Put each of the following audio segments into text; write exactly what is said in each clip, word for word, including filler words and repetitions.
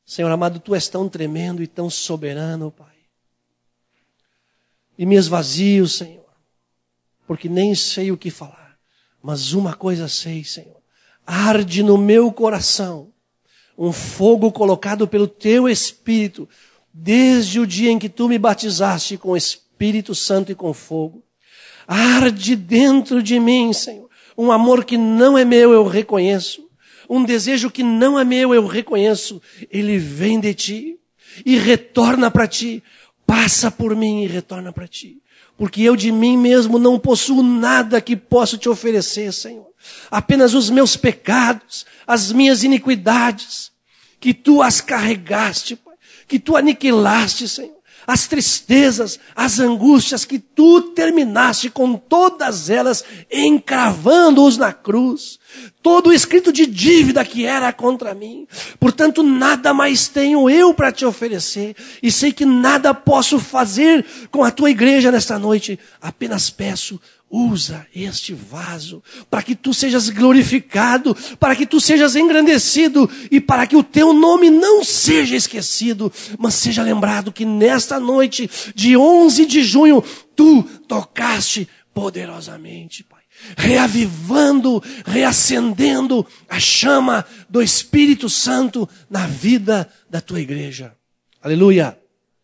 Senhor amado, Tu és tão tremendo e tão soberano, Pai. E me esvazio, Senhor, porque nem sei o que falar. Mas uma coisa sei, Senhor. Arde no meu coração um fogo colocado pelo Teu Espírito, desde o dia em que Tu me batizaste com o Espírito Santo e com fogo. Arde dentro de mim, Senhor. Um amor que não é meu, eu reconheço. Um desejo que não é meu, eu reconheço. Ele vem de Ti e retorna para Ti. Passa por mim e retorna para Ti. Porque eu de mim mesmo não possuo nada que possa Te oferecer, Senhor. Apenas os meus pecados, as minhas iniquidades, que Tu as carregaste, Pai, que Tu aniquilaste, Senhor. As tristezas, as angústias que Tu terminaste com todas elas, encravando-os na cruz. Todo o escrito de dívida que era contra mim. Portanto, nada mais tenho eu para Te oferecer. E sei que nada posso fazer com a Tua igreja nesta noite. Apenas peço, usa este vaso para que Tu sejas glorificado, para que Tu sejas engrandecido e para que o Teu nome não seja esquecido, mas seja lembrado que nesta noite de onze de junho, Tu tocaste poderosamente, Pai. Reavivando, reacendendo a chama do Espírito Santo na vida da Tua igreja. Aleluia.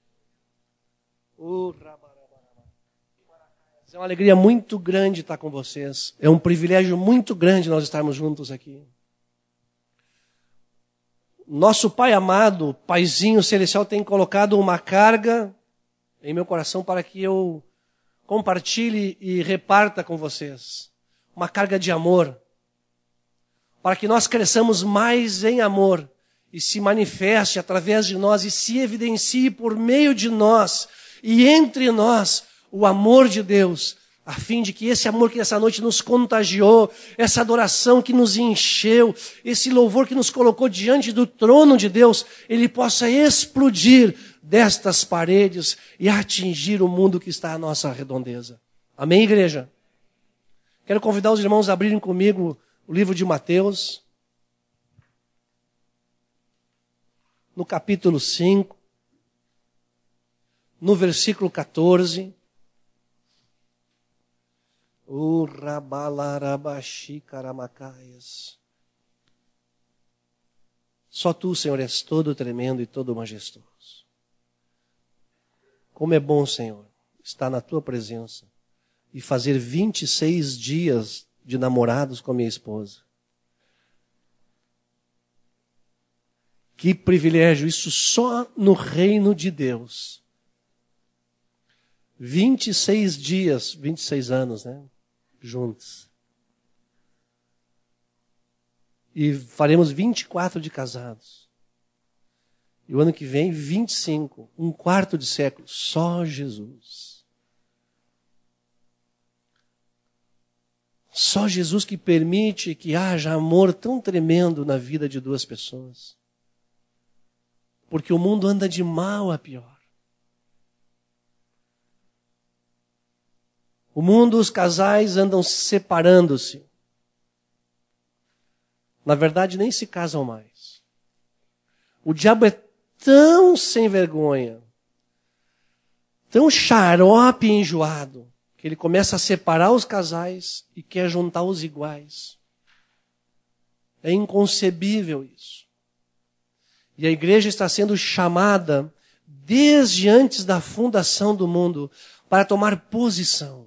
É uma alegria muito grande estar com vocês. É um privilégio muito grande nós estarmos juntos aqui. Nosso Pai amado, Paizinho Celestial, tem colocado uma carga em meu coração para que eu compartilhe e reparta com vocês. Uma carga de amor. Para que nós cresçamos mais em amor e se manifeste através de nós e se evidencie por meio de nós e entre nós o amor de Deus, a fim de que esse amor que nessa noite nos contagiou, essa adoração que nos encheu, esse louvor que nos colocou diante do trono de Deus, ele possa explodir destas paredes e atingir o mundo que está à nossa redondeza. Amém, igreja? Quero convidar os irmãos a abrirem comigo o livro de Mateus, no capítulo cinco, no versículo catorze. O rabalarabaxi caramacaias. Só Tu, Senhor, és todo tremendo e todo majestoso. Como é bom, Senhor, estar na Tua presença e fazer vinte e seis dias de namorados com a minha esposa. Que privilégio, isso só no reino de Deus. vinte e seis dias, vinte e seis anos, né? Juntos. E faremos vinte e quatro de casados. E o ano que vem, vinte e cinco. Um quarto de século. Só Jesus. Só Jesus que permite que haja amor tão tremendo na vida de duas pessoas. Porque o mundo anda de mal a pior. O mundo, os casais andam separando-se. Na verdade, nem se casam mais. O diabo é tão sem vergonha, tão xarope e enjoado, que ele começa a separar os casais e quer juntar os iguais. É inconcebível isso. E a igreja está sendo chamada, desde antes da fundação do mundo, para tomar posição.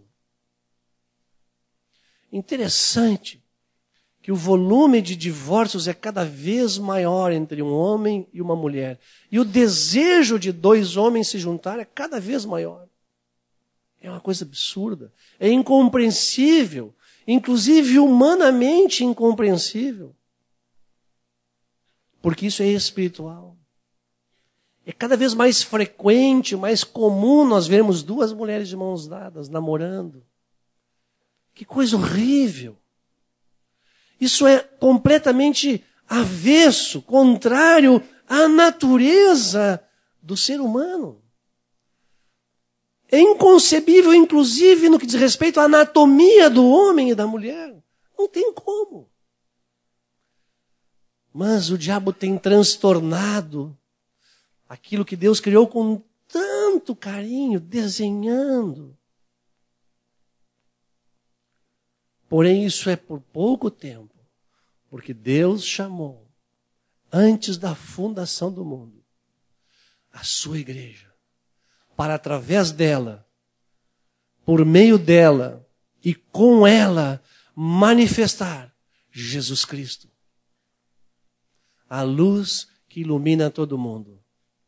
Interessante que o volume de divórcios é cada vez maior entre um homem e uma mulher. E o desejo de dois homens se juntar é cada vez maior. É uma coisa absurda. É incompreensível. Inclusive humanamente incompreensível. Porque isso é espiritual. É cada vez mais frequente, mais comum nós vermos duas mulheres de mãos dadas, namorando. Que coisa horrível. Isso é completamente avesso, contrário à natureza do ser humano. É inconcebível, inclusive, no que diz respeito à anatomia do homem e da mulher. Não tem como. Mas o diabo tem transtornado Aquilo que Deus criou com tanto carinho, desenhando. Porém, isso é por pouco tempo, porque Deus chamou, antes da fundação do mundo, a sua igreja, para através dela, por meio dela e com ela, manifestar Jesus Cristo, a luz que ilumina todo mundo.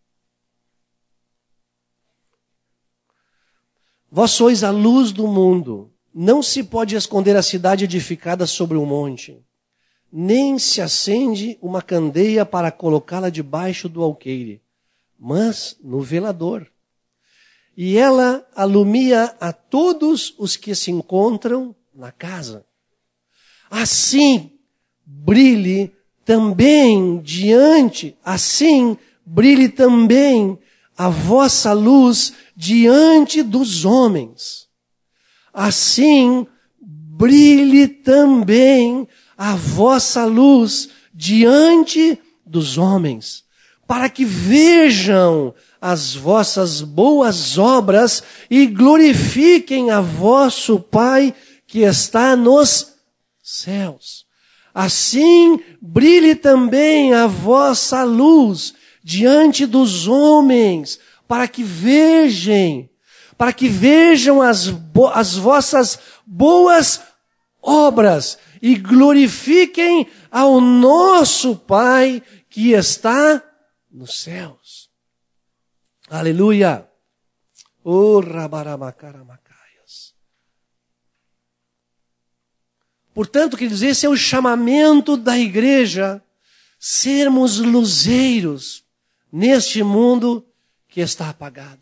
Vós sois a luz do mundo. Não se pode esconder a cidade edificada sobre um monte, nem se acende uma candeia para colocá-la debaixo do alqueire, mas no velador. E ela alumia a todos os que se encontram na casa. Assim brilhe também diante, assim brilhe também a vossa luz diante dos homens. Assim brilhe também a vossa luz diante dos homens, para que vejam as vossas boas obras e glorifiquem a vosso Pai que está nos céus. Assim brilhe também a vossa luz diante dos homens, para que vejam, para que vejam as, bo- as vossas boas obras e glorifiquem ao nosso Pai que está nos céus. Aleluia! Oh, rabaramacaramacaias. Portanto, queridos, esse é o chamamento da igreja, sermos luzeiros neste mundo que está apagado.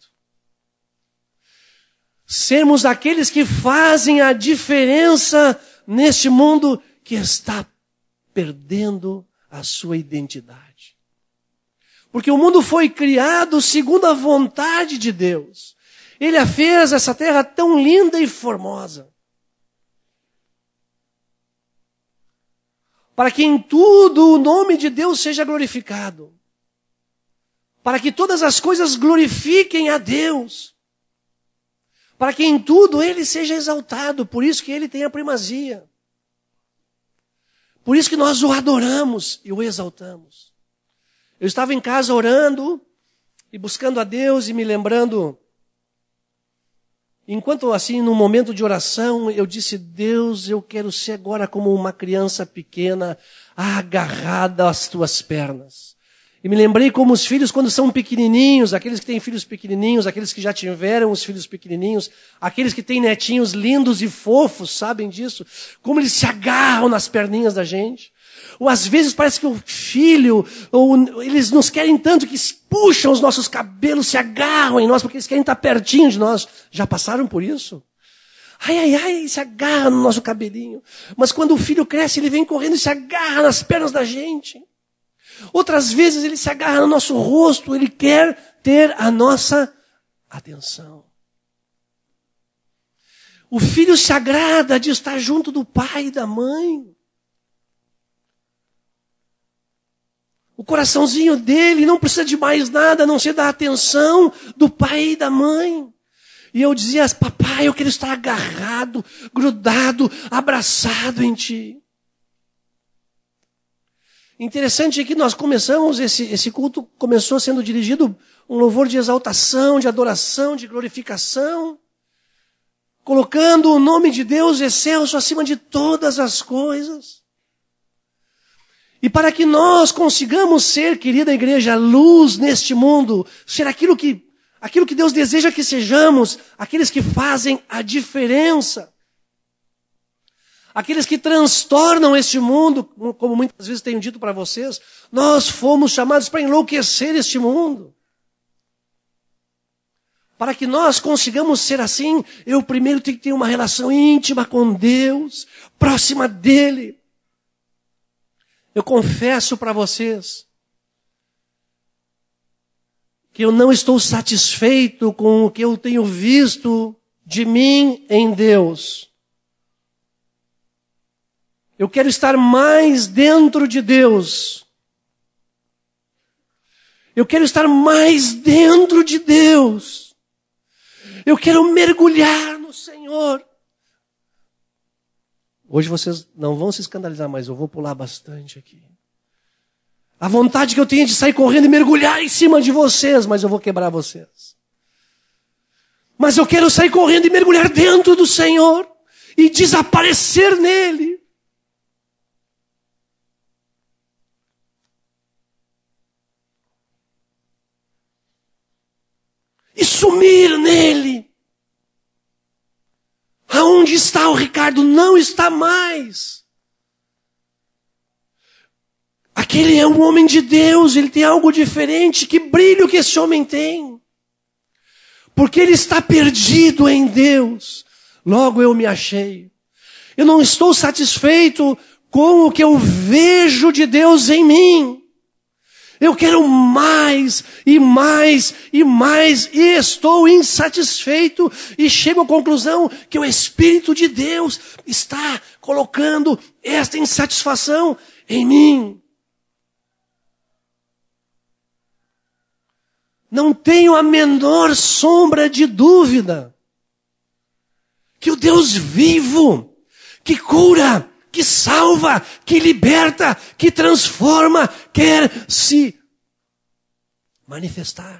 Sermos aqueles que fazem a diferença neste mundo que está perdendo a sua identidade. Porque o mundo foi criado segundo a vontade de Deus. Ele a fez essa terra tão linda e formosa, para que em tudo o nome de Deus seja glorificado. Para que todas as coisas glorifiquem a Deus. Para que em tudo Ele seja exaltado. Por isso que Ele tem a primazia. Por isso que nós o adoramos e o exaltamos. Eu estava em casa orando e buscando a Deus e me lembrando. Enquanto assim, num momento de oração, eu disse: Deus, eu quero ser agora como uma criança pequena, agarrada às tuas pernas. E me lembrei como os filhos, quando são pequenininhos, aqueles que têm filhos pequenininhos, aqueles que já tiveram os filhos pequenininhos, aqueles que têm netinhos lindos e fofos, sabem disso? Como eles se agarram nas perninhas da gente. Ou às vezes parece que o filho, ou eles nos querem tanto que puxam os nossos cabelos, se agarram em nós, porque eles querem estar pertinho de nós. Já passaram por isso? Ai, ai, ai, se agarra no nosso cabelinho. Mas quando o filho cresce, ele vem correndo e se agarra nas pernas da gente. Outras vezes ele se agarra no nosso rosto, ele quer ter a nossa atenção. O filho se agrada de estar junto do pai e da mãe. O coraçãozinho dele não precisa de mais nada, a não ser da atenção do pai e da mãe. E eu dizia: papai, eu quero estar agarrado, grudado, abraçado em ti. Interessante é que nós começamos, esse, esse culto começou sendo dirigido um louvor de exaltação, de adoração, de glorificação, colocando o nome de Deus excelso acima de todas as coisas. E para que nós consigamos ser, querida igreja, luz neste mundo, ser aquilo que, aquilo que Deus deseja que sejamos, aqueles que fazem a diferença, aqueles que transtornam este mundo, como muitas vezes tenho dito para vocês, nós fomos chamados para enlouquecer este mundo. Para que nós consigamos ser assim, eu primeiro tenho que ter uma relação íntima com Deus, próxima dEle. Eu confesso para vocês que eu não estou satisfeito com o que eu tenho visto de mim em Deus. Eu quero estar mais dentro de Deus. Eu quero estar mais dentro de Deus. Eu quero mergulhar no Senhor. Hoje vocês não vão se escandalizar, mas eu vou pular bastante aqui. A vontade que eu tenho é de sair correndo e mergulhar em cima de vocês, mas eu vou quebrar vocês. Mas eu quero sair correndo e mergulhar dentro do Senhor e desaparecer nele. E sumir nele. Aonde está o Ricardo? Não está mais. Aquele é um homem de Deus, ele tem algo diferente. Que brilho que esse homem tem. Porque ele está perdido em Deus. Logo eu me achei. Eu não estou satisfeito com o que eu vejo de Deus em mim. Eu quero mais e mais e mais e estou insatisfeito e chego à conclusão que o Espírito de Deus está colocando esta insatisfação em mim. Não tenho a menor sombra de dúvida que o Deus vivo, que cura, que salva, que liberta, que transforma, quer se manifestar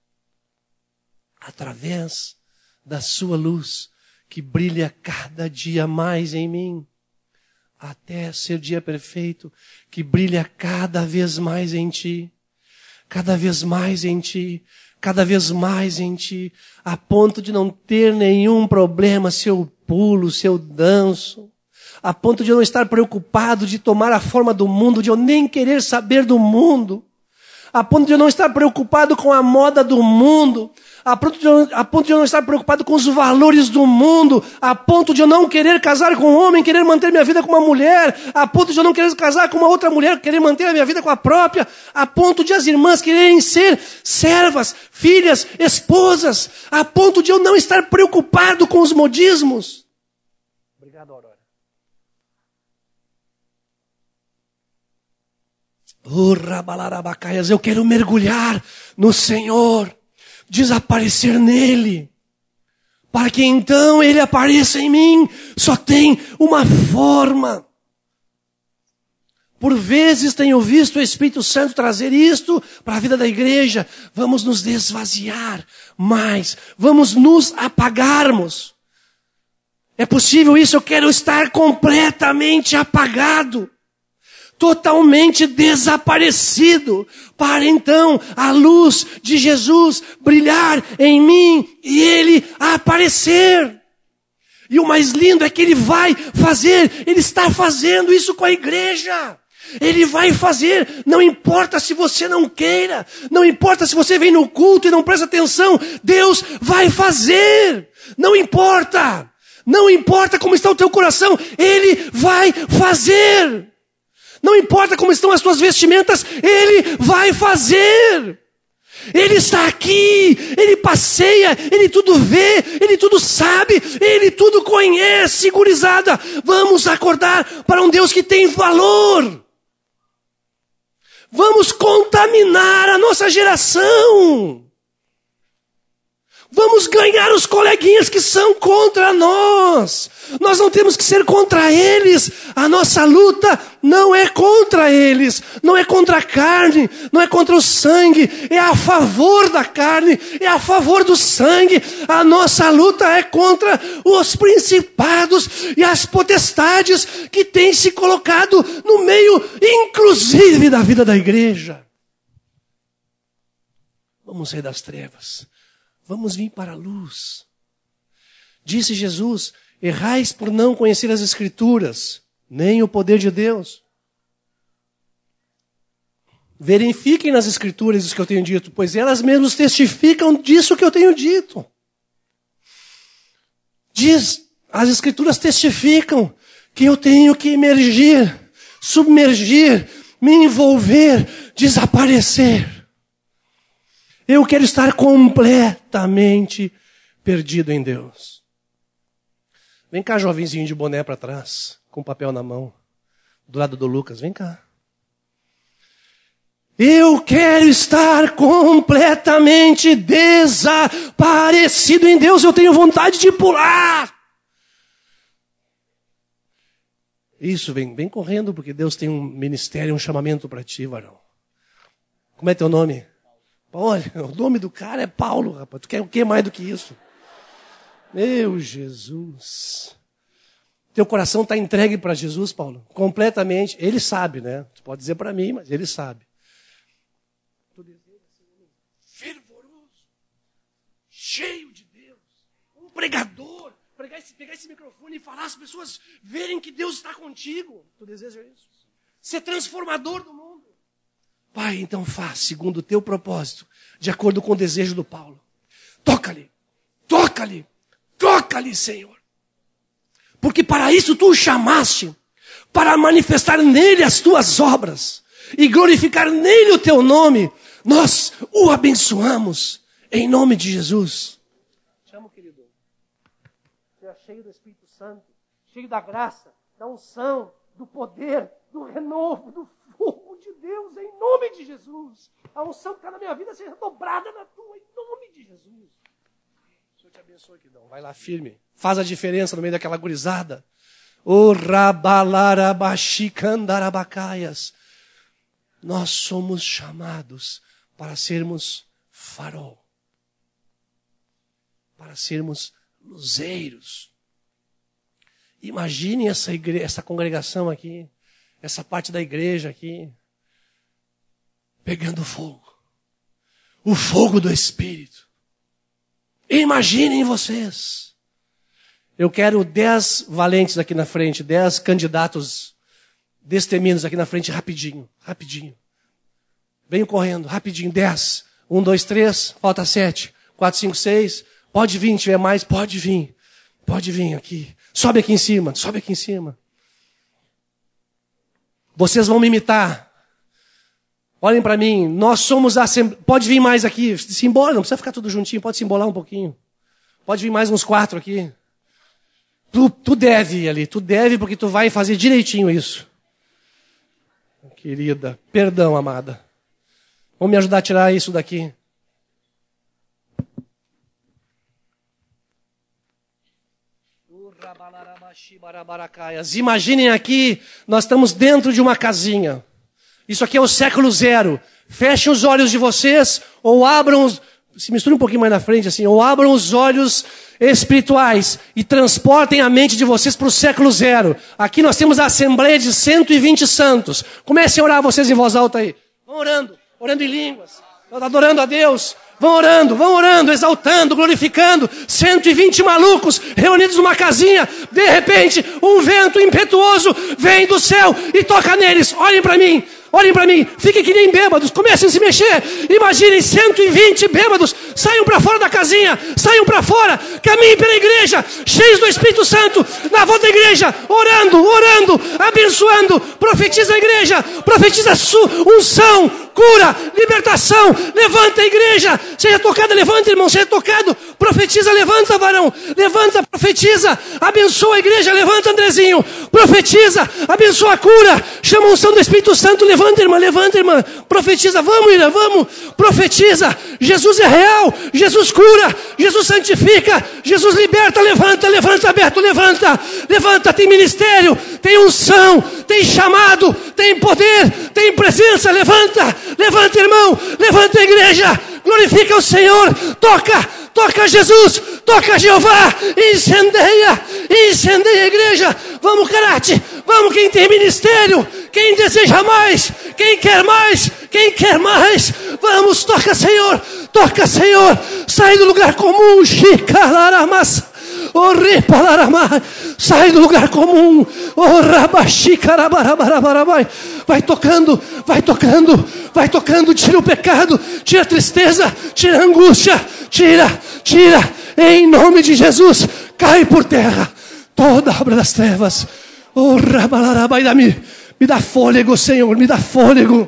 através da sua luz, que brilha cada dia mais em mim, até ser dia perfeito, que brilha cada vez mais em ti, cada vez mais em ti, cada vez mais em ti, a ponto de não ter nenhum problema se eu pulo, se eu danço, a ponto de eu não estar preocupado de tomar a forma do mundo, de eu nem querer saber do mundo, a ponto de eu não estar preocupado com a moda do mundo, a ponto de eu, a ponto de eu não estar preocupado com os valores do mundo, a ponto de eu não querer casar com um homem, querer manter minha vida com uma mulher, a ponto de eu não querer casar com uma outra mulher, querer manter a minha vida com a própria, a ponto de as irmãs quererem ser servas, filhas, esposas, a ponto de eu não estar preocupado com os modismos. Obrigado, Aurora. Eu quero mergulhar no Senhor, desaparecer nele, para que então ele apareça em mim. Só tem uma forma. Por vezes tenho visto o Espírito Santo trazer isto para a vida da igreja. Vamos nos desvaziar mais, vamos nos apagarmos. É possível isso? Eu quero estar completamente apagado, totalmente desaparecido, para então a luz de Jesus brilhar em mim e ele aparecer. E o mais lindo é que ele vai fazer, ele está fazendo isso com a igreja. Ele vai fazer, não importa se você não queira, não importa se você vem no culto e não presta atenção, Deus vai fazer, não importa, não importa como está o teu coração, ele vai fazer. Não importa como estão as tuas vestimentas, ele vai fazer. Ele está aqui, ele passeia, ele tudo vê, ele tudo sabe, ele tudo conhece, gurizada. Vamos acordar para um Deus que tem valor. Vamos contaminar a nossa geração. Vamos ganhar os coleguinhas que são contra nós. Nós não temos que ser contra eles. A nossa luta não é contra eles. Não é contra a carne. Não é contra o sangue. É a favor da carne. É a favor do sangue. A nossa luta é contra os principados e as potestades que têm se colocado no meio, inclusive, da vida da igreja. Vamos sair das trevas. Vamos vir para a luz. Disse Jesus, errais por não conhecer as Escrituras, nem o poder de Deus. Verifiquem nas Escrituras isso que eu tenho dito, pois elas mesmas testificam disso que eu tenho dito. Diz, as Escrituras testificam que eu tenho que emergir, submergir, me envolver, desaparecer. Eu quero estar completamente perdido em Deus. Vem cá, jovenzinho de boné para trás, com papel na mão, do lado do Lucas, vem cá. Eu quero estar completamente desaparecido em Deus. Eu tenho vontade de pular. Isso, vem, vem correndo, porque Deus tem um ministério, um chamamento para ti, varão. Como é teu nome? Olha, o nome do cara é Paulo, rapaz. Tu quer o que mais do que isso? Meu Jesus. Teu coração está entregue para Jesus, Paulo? Completamente. Ele sabe, né? Tu pode dizer para mim, mas ele sabe. Tu deseja ser um fervoroso, cheio de Deus, um pregador, pregar esse, pegar esse microfone e falar, as pessoas verem que Deus está contigo. Tu deseja isso? Ser transformador do mundo. Pai, então faz segundo o teu propósito, de acordo com o desejo do Paulo. Toca-lhe, toca-lhe, toca-lhe, Senhor. Porque para isso tu o chamaste, para manifestar nele as tuas obras e glorificar nele o teu nome. Nós o abençoamos em nome de Jesus. Te amo, querido. Seja cheio do Espírito Santo, cheio da graça, da unção, do poder, do renovo, do fogo de Deus, em nome de Jesus. A unção que está na minha vida seja dobrada na tua, em nome de Jesus. O Senhor te abençoe, queridão. Vai lá firme. Faz a diferença no meio daquela gurizada. O rabalarabashikandarabacaias. Nós somos chamados para sermos farol. Para sermos luzeiros. Imagine essa, igre- essa congregação aqui, essa parte da igreja aqui, pegando fogo. O fogo do Espírito. Imaginem vocês. Eu quero dez valentes aqui na frente, dez candidatos destemidos aqui na frente, rapidinho, rapidinho. Venho correndo, rapidinho, dez. Um, dois, três, falta sete. Quatro, cinco, seis. Pode vir, tiver mais, pode vir. Pode vir aqui. Sobe aqui em cima, sobe aqui em cima. Vocês vão me imitar. Olhem para mim, nós somos a Assembleia. Pode vir mais aqui, se embola, não precisa ficar tudo juntinho, pode se embolar um pouquinho. Pode vir mais uns quatro aqui. Tu, tu deve ir ali, tu deve porque tu vai fazer direitinho isso. Querida, perdão, amada. Vamos me ajudar a tirar isso daqui. Imaginem aqui, nós estamos dentro de uma casinha. Isso aqui é o século zero. Fechem os olhos de vocês, ou abram os... Se misture um pouquinho mais na frente, assim, ou abram os olhos espirituais e transportem a mente de vocês para o século zero. Aqui nós temos a Assembleia de cento e vinte santos. Comecem a orar vocês em voz alta aí. Vão orando, orando em línguas, adorando a Deus. Vão orando, vão orando, exaltando, glorificando. cento e vinte malucos reunidos numa casinha. De repente, um vento impetuoso vem do céu e toca neles. Olhem para mim. Olhem para mim, fiquem que nem bêbados, comecem a se mexer. Imaginem cento e vinte bêbados, saiam para fora da casinha, saiam para fora, caminhem pela igreja, cheios do Espírito Santo, na volta da igreja, orando, orando, abençoando. Profetiza a igreja, profetiza unção, cura, libertação. Levanta a igreja, seja tocada, levanta, irmão, seja tocado. Profetiza, levanta, varão, levanta, profetiza, abençoa a igreja, levanta, Andrezinho, profetiza, abençoa a cura, chama a unção do Espírito Santo, levanta. Levanta, irmã, levanta, irmã. Profetiza, vamos, irmã, vamos. Profetiza. Jesus é real. Jesus cura. Jesus santifica. Jesus liberta. Levanta, levanta, aberto, levanta. Levanta, tem ministério, tem unção, tem chamado, tem poder, tem presença. Levanta, levanta, irmão. Levanta a igreja. Glorifica o Senhor. Toca, toca Jesus. Toca Jeová. Incendeia, incendeia a igreja. Vamos, Karate. Vamos, quem tem ministério. Quem deseja mais, quem quer mais, quem quer mais, vamos, toca, Senhor, toca, Senhor, sai do lugar comum, sai do lugar comum, vai tocando, vai tocando, vai tocando, tira o pecado, tira a tristeza, tira a angústia, tira, tira, em nome de Jesus, cai por terra, toda obra das trevas, oh, rabalarabai da mi. Me dá fôlego, Senhor, me dá fôlego.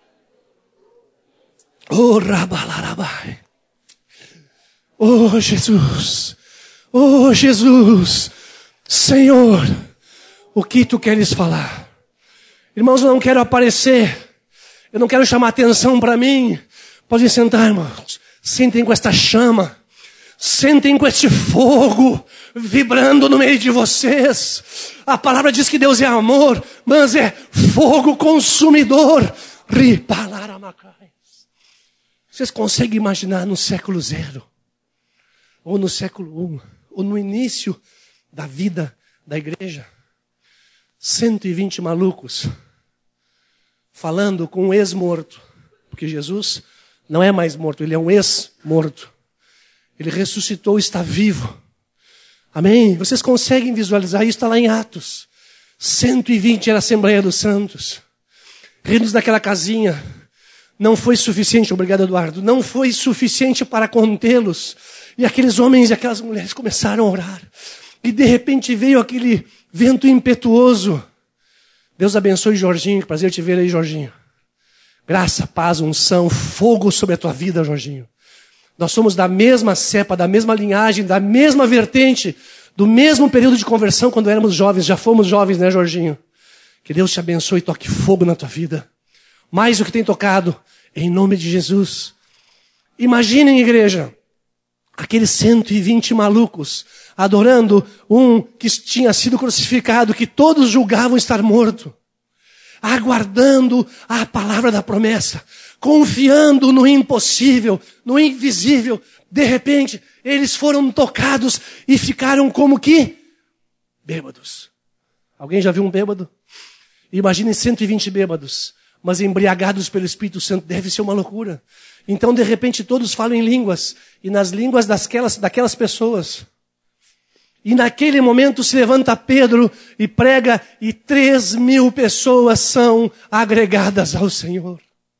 Oh, rabalarabai. Oh, Jesus. Oh, Jesus. Senhor, o que tu queres falar? Irmãos, eu não quero aparecer. Eu não quero chamar atenção para mim. Podem sentar, irmãos. Sentem com esta chama. Sentem com este fogo vibrando no meio de vocês. A palavra diz que Deus é amor, mas é fogo consumidor. Vocês conseguem imaginar no século zero, ou no século um, ou no início da vida da igreja, cento e vinte malucos falando com um ex-morto, porque Jesus não é mais morto, ele é um ex-morto. Ele ressuscitou, está vivo. Amém? Vocês conseguem visualizar isso? Está lá em Atos. cento e vinte era a Assembleia dos Santos. Reunidos naquela casinha. Não foi suficiente, obrigado Eduardo, não foi suficiente para contê-los. E aqueles homens e aquelas mulheres começaram a orar. E de repente veio aquele vento impetuoso. Deus abençoe Jorginho, que prazer te ver aí, Jorginho. Graça, paz, unção, fogo sobre a tua vida, Jorginho. Nós somos da mesma cepa, da mesma linhagem, da mesma vertente, do mesmo período de conversão quando éramos jovens. Já fomos jovens, né, Jorginho? Que Deus te abençoe e toque fogo na tua vida. Mais do que tem tocado, em nome de Jesus. Imaginem, igreja, aqueles cento e vinte malucos adorando um que tinha sido crucificado, que todos julgavam estar morto. Aguardando a palavra da promessa, confiando no impossível, no invisível. De repente, eles foram tocados e ficaram como que bêbados. Alguém já viu um bêbado? Imaginem cento e vinte bêbados, mas embriagados pelo Espírito Santo. Deve ser uma loucura. Então, de repente, todos falam em línguas, e nas línguas daquelas, daquelas pessoas. E naquele momento se levanta Pedro e prega, e três mil pessoas são agregadas ao Senhor.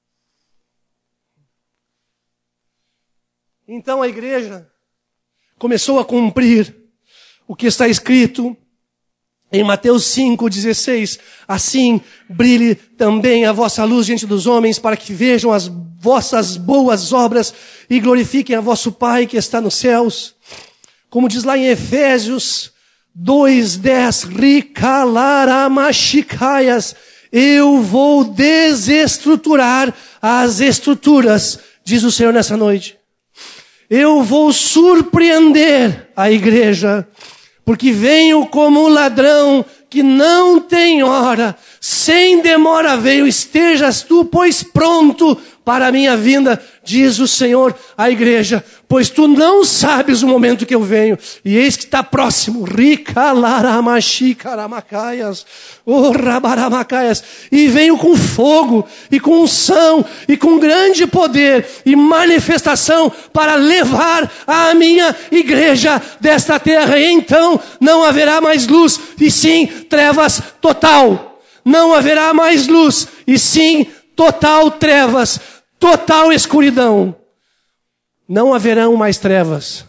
Então a igreja começou a cumprir o que está escrito em Mateus cinco, dezesseis. Assim brilhe também a vossa luz diante dos homens, para que vejam as vossas boas obras e glorifiquem a vosso Pai que está nos céus. Como diz lá em Efésios dois, dez, Ricalaramachicaias, eu vou desestruturar as estruturas, diz o Senhor nessa noite. Eu vou surpreender a igreja, porque venho como um ladrão que não tem hora, sem demora veio, estejas tu, pois pronto para a minha vinda, diz o Senhor à igreja, pois tu não sabes o momento que eu venho, e eis que está próximo, Ricalaramachikaramacaias, oh, Rabaramacaias, e venho com fogo, e com unção, e com grande poder, e manifestação, para levar a minha igreja desta terra, e então não haverá mais luz, e sim trevas total, não haverá mais luz, e sim total trevas, total escuridão. Não haverão mais trevas.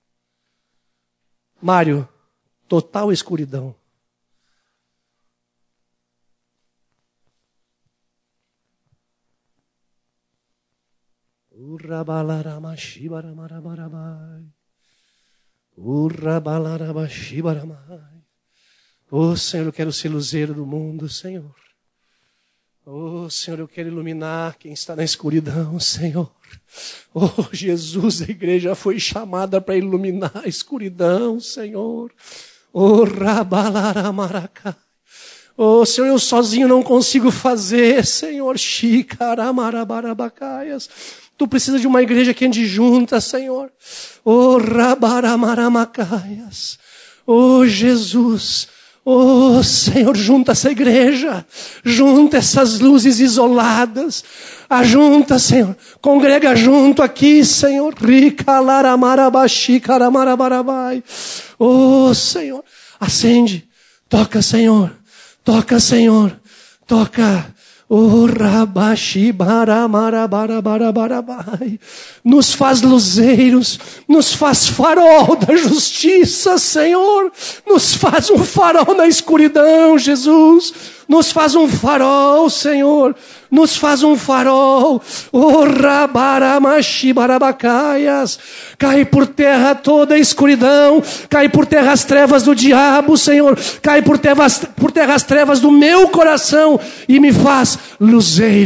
Mário, total escuridão. Oh, Senhor, eu quero ser luzeiro do mundo, Senhor. Oh, Senhor, eu quero iluminar quem está na escuridão, Senhor. Oh, Jesus, a igreja foi chamada para iluminar a escuridão, Senhor. Oh, Rabalaramaracá. Oh, Senhor, eu sozinho não consigo fazer, Senhor. Xicaramarabarabacaia. Tu precisa de uma igreja que ande junta, Senhor. Oh, Rabaramaramacaias. Oh, Jesus. Oh, Senhor, junta essa igreja, junta essas luzes isoladas, ajunta, Senhor, congrega junto aqui, Senhor, oh, Senhor, acende, toca, Senhor, toca, Senhor, toca. Oh, rabashi baramarabarabai. Nos faz luzeiros, nos faz farol da justiça, Senhor. Nos faz um farol na escuridão, Jesus. Nos faz um farol, Senhor. Nos faz um farol. Oh, rabaramashi barabacaias. Cai por terra toda a escuridão. Cai por terra as trevas do diabo, Senhor. Cai por terra, por terra as trevas do meu coração. E me faz luzeiro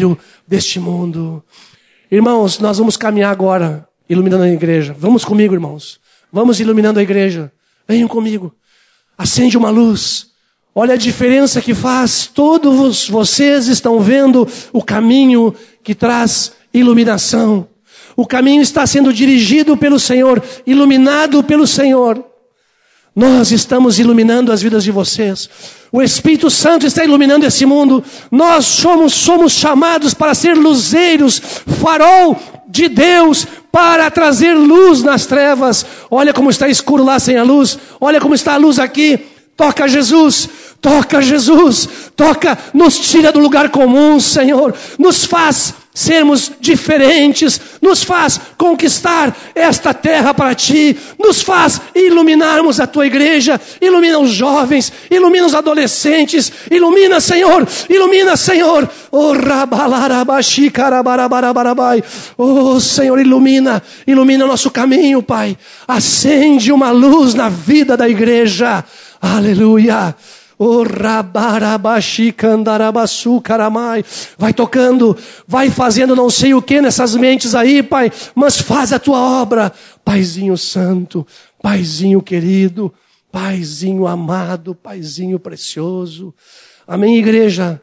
deste mundo. Irmãos, nós vamos caminhar agora, iluminando a igreja. Vamos comigo, irmãos. Vamos iluminando a igreja. Venham comigo. Acende uma luz. Olha a diferença que faz. Todos vocês estão vendo o caminho que traz iluminação. O caminho está sendo dirigido pelo Senhor, iluminado pelo Senhor. Nós estamos iluminando as vidas de vocês. O Espírito Santo está iluminando esse mundo. Nós somos, somos chamados para ser luzeiros, farol de Deus, para trazer luz nas trevas. Olha como está escuro lá sem a luz. Olha como está a luz aqui. Toca Jesus, toca Jesus, toca, nos tira do lugar comum, Senhor. Nos faz sermos diferentes, nos faz conquistar esta terra para Ti, nos faz iluminarmos a Tua igreja, ilumina os jovens, ilumina os adolescentes, ilumina, Senhor, ilumina, Senhor. Oh, rabalarabaxi, carabarabarabai. Oh, Senhor, ilumina, ilumina nosso caminho, Pai. Acende uma luz na vida da igreja. Aleluia. Oh, rabarabaxi, candarabaçu, caramai. Vai tocando, vai fazendo não sei o que nessas mentes aí, Pai, mas faz a Tua obra. Paizinho santo, Paizinho querido, Paizinho amado, Paizinho precioso. Amém, igreja?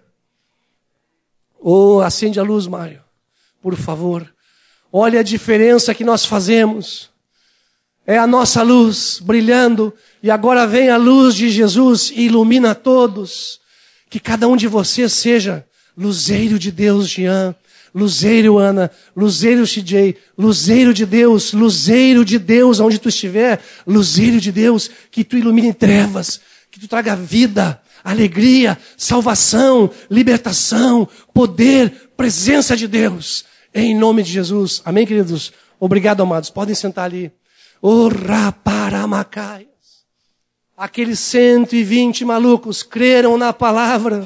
Oh, acende a luz, Mário, por favor. Olha a diferença que nós fazemos. É a nossa luz brilhando, e agora vem a luz de Jesus e ilumina a todos. Que cada um de vocês seja luzeiro de Deus, Jean, luzeiro, Ana, luzeiro, C J, luzeiro de Deus, luzeiro de Deus, onde tu estiver, luzeiro de Deus, que tu ilumine trevas, que tu traga vida, alegria, salvação, libertação, poder, presença de Deus, em nome de Jesus. Amém, queridos? Obrigado, amados. Podem sentar ali. Oh, raparamacaias. Aqueles cento e vinte malucos creram na palavra,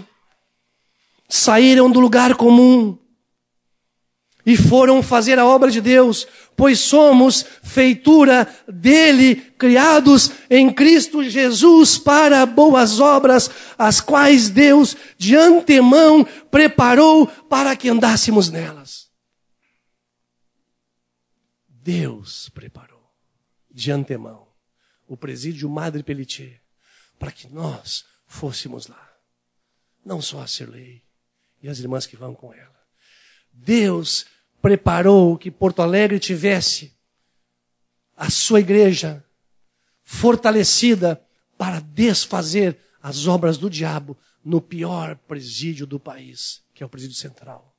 saíram do lugar comum e foram fazer a obra de Deus, pois somos feitura dele, criados em Cristo Jesus para boas obras, as quais Deus de antemão preparou para que andássemos nelas. Deus preparou de antemão o presídio Madre Pelletier para que nós fôssemos lá. Não só a Cirlei e as irmãs que vão com ela. Deus preparou que Porto Alegre tivesse a sua igreja fortalecida para desfazer as obras do diabo no pior presídio do país, que é o presídio central.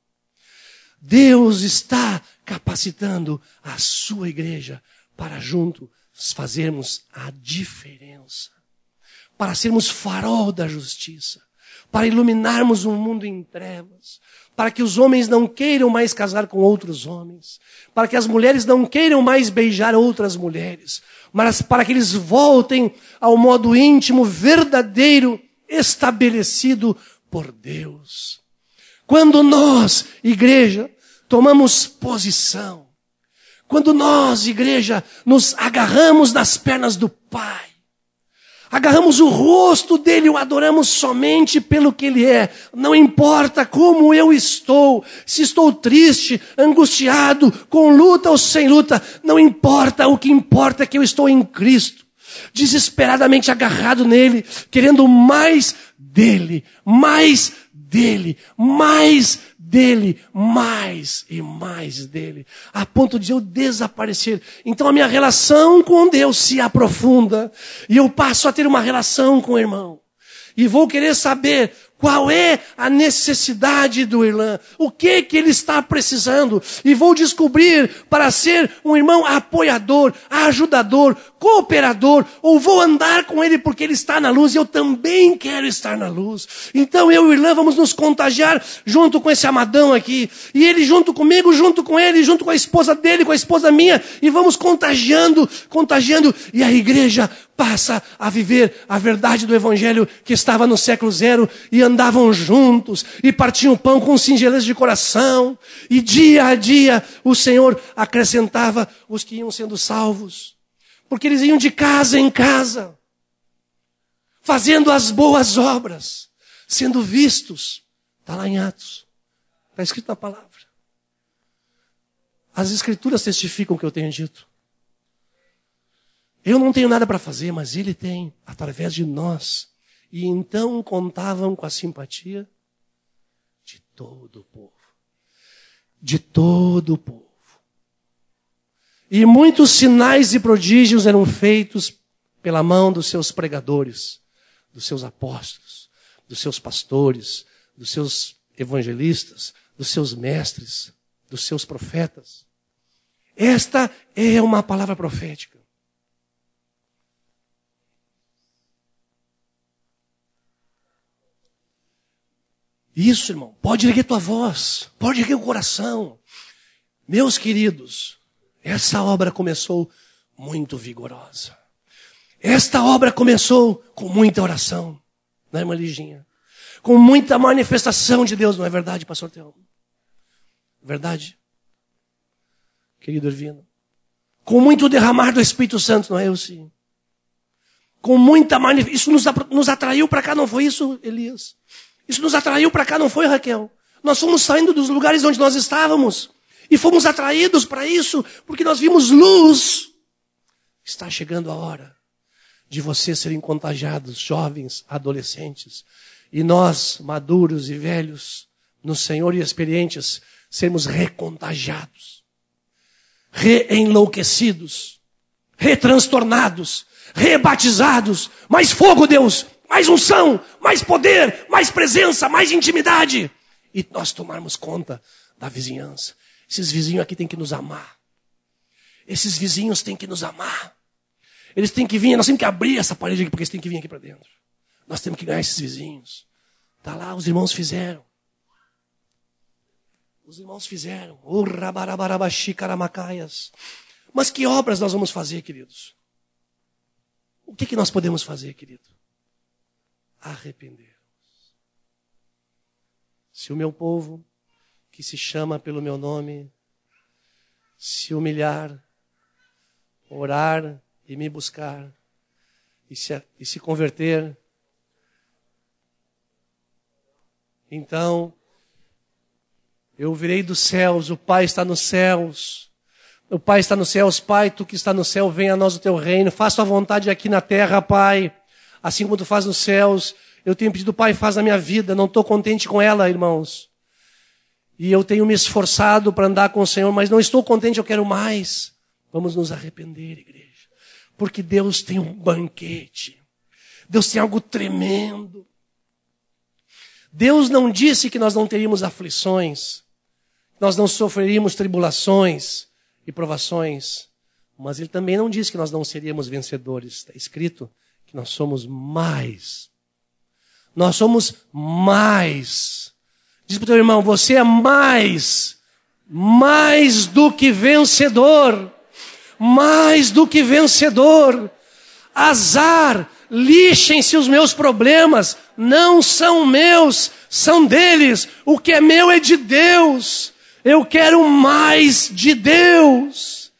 Deus está capacitando a sua igreja para juntos fazermos a diferença, para sermos farol da justiça, para iluminarmos um mundo em trevas, para que os homens não queiram mais casar com outros homens, para que as mulheres não queiram mais beijar outras mulheres, mas para que eles voltem ao modo íntimo, verdadeiro, estabelecido por Deus. Quando nós, igreja, tomamos posição, quando nós, igreja, nos agarramos nas pernas do Pai, agarramos o rosto dele e o adoramos somente pelo que ele é. Não importa como eu estou, se estou triste, angustiado, com luta ou sem luta, não importa, o que importa é que eu estou em Cristo, desesperadamente agarrado nele, querendo mais dele, mais dele, mais dele, mais e mais dele, a ponto de eu desaparecer. Então a minha relação com Deus se aprofunda, e eu passo a ter uma relação com o irmão, e vou querer saber qual é a necessidade do irmão, o que que ele está precisando, e vou descobrir para ser um irmão apoiador, ajudador, cooperador, ou vou andar com ele porque ele está na luz e eu também quero estar na luz. Então eu e o irmão vamos nos contagiar junto com esse amadão aqui, e ele junto comigo, junto com ele, junto com a esposa dele, com a esposa minha, e vamos contagiando, contagiando, e a igreja passa a viver a verdade do evangelho que estava no século zero, e andavam juntos, e partiam pão com singeleza de coração, e dia a dia o Senhor acrescentava os que iam sendo salvos, porque eles iam de casa em casa, fazendo as boas obras, sendo vistos. Está lá em Atos, está escrito na palavra. As Escrituras testificam o que eu tenho dito. Eu não tenho nada para fazer, mas Ele tem, através de nós. E então contavam com a simpatia de todo o povo. De todo o povo. E muitos sinais e prodígios eram feitos pela mão dos seus pregadores, dos seus apóstolos, dos seus pastores, dos seus evangelistas, dos seus mestres, dos seus profetas. Esta é uma palavra profética. Isso, irmão, pode erguer tua voz, pode erguer o coração. Meus queridos, essa obra começou muito vigorosa. Esta obra começou com muita oração, não é, irmã Liginha? Com muita manifestação de Deus, não é verdade, pastor Theo? Verdade? Querido Ervino? Com muito derramar do Espírito Santo, não é, Elci? Com muita manifestação. Isso nos, nos atraiu para cá, não foi isso, Elias? Isso nos atraiu para cá, não foi, Raquel? Nós fomos saindo dos lugares onde nós estávamos e fomos atraídos para isso, porque nós vimos luz. Está chegando a hora de vocês serem contagiados, jovens, adolescentes, e nós, maduros e velhos, no Senhor e experientes, sermos recontagiados, reenlouquecidos, retranstornados, rebatizados. Mais fogo, Deus! Mais unção, mais poder, mais presença, mais intimidade. E nós tomarmos conta da vizinhança. Esses vizinhos aqui têm que nos amar. Esses vizinhos têm que nos amar. Eles têm que vir, nós temos que abrir essa parede aqui, porque eles têm que vir aqui para dentro. Nós temos que ganhar esses vizinhos. Está lá, os irmãos fizeram. Os irmãos fizeram. Mas que obras nós vamos fazer, queridos? O que, que nós podemos fazer, querido? Arrepender. Se o meu povo, que se chama pelo meu nome, se humilhar, orar e me buscar, e se, e se converter, então eu virei dos céus, o Pai está nos céus, o Pai está nos céus, Pai, Tu que está no céu, venha a nós o Teu reino, faça a vontade aqui na terra, Pai, assim como Tu faz nos céus. Eu tenho pedido, Pai, faz na minha vida, não estou contente com ela, irmãos. E eu tenho me esforçado para andar com o Senhor, mas não estou contente, eu quero mais. Vamos nos arrepender, igreja. Porque Deus tem um banquete. Deus tem algo tremendo. Deus não disse que nós não teríamos aflições, nós não sofreríamos tribulações e provações, mas Ele também não disse que nós não seríamos vencedores. Está escrito que nós somos mais. Nós somos mais. Diz para o teu irmão, você é mais, mais do que vencedor. Mais do que vencedor. Azar, lixem-se os meus problemas, não são meus, são deles. O que é meu é de Deus. Eu quero mais de Deus.